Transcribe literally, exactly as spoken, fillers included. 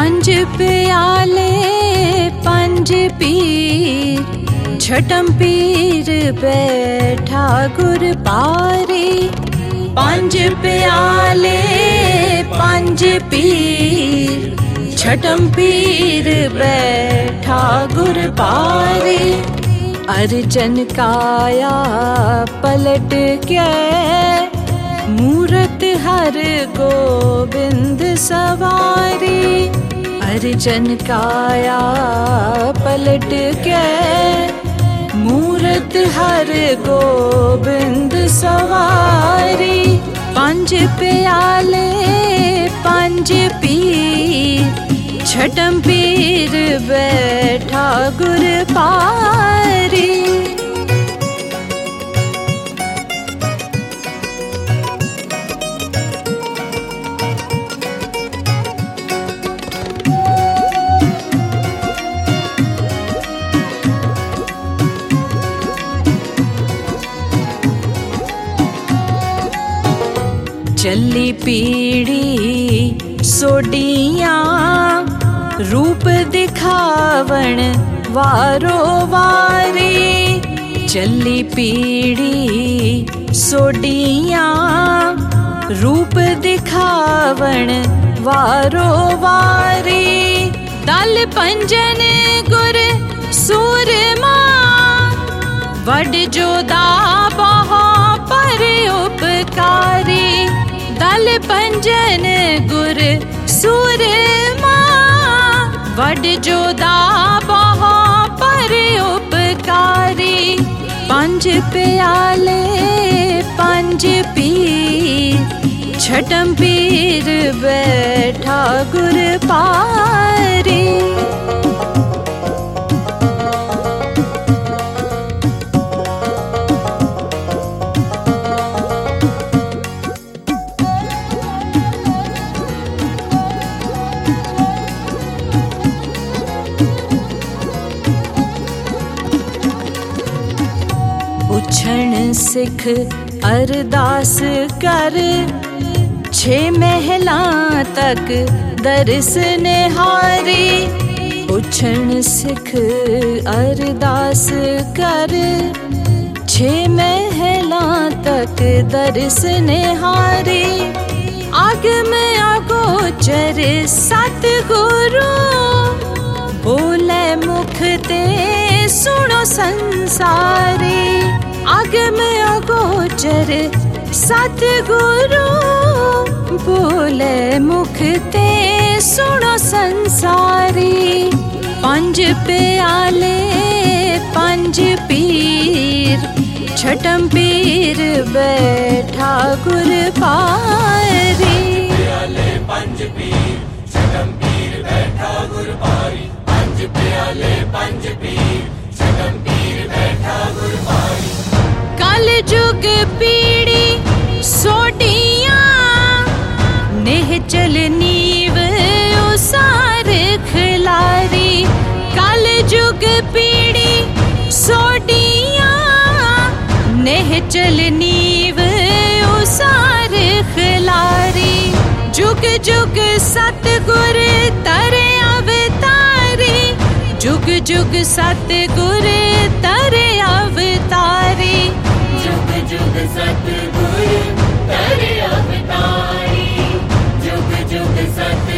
पंज प्याले पंज पीर, छठम पीर बैठा गुर पारे। पंज प्याले पंज पीर, छठम पीर बैठा गुर पारे। अर्जन काया पलट के, मूरत हर गोविंद सवारी। अर्जन काया पलट के, मूरत हर गोविंद सवारी। पंज प्याले पंज पीर, छठम पीर बैठा गुर पारी। चली पीढ़ी सोडियां, रूप दिखावण वारो वारी। चली पीढ़ी सोडियां, रूप दिखावण वारो वारी। दल पंजन गुर सूरमा, वड जोदा बहा पर उपकारी। दल पंजन गुर सूरमा, वड जोदा बहा पर उपकारी। पंज प्याले पंज पीर, छठम पीर बैठा गुर पारी। उछण सिख अरदास कर, छे महला तक दर्स निहारी। उछण सिख अरदास कर, छे महला तक दर्स निहारी। आगम अगोचर सतगुरु, बोले मुख ते सुनो संसारी। आगम अगोचर सतगुरु, बोले मुख ते सुनो संसारी। पंज प्याले पंज पीर, छठम पीर बैठा गुर पारी। प्याले पंज पीर, छठम पीर बैठा गुर पारी। पंज प्याले पंज पीर, छठम पीर बैठा गुर पारी। कल जुग पीढ़ी सोडियां, निहचल नीव उसार खिलारी। कल जुग पीढ़ी सोडियां, निहचल नीव उसार खिलारी। जुग जुग सतगुर तरे अवतारी, जुग जुग सतगुर तरे अवतारी। जुग जुग सतगुर तरे अवतारी, जुग जुग सत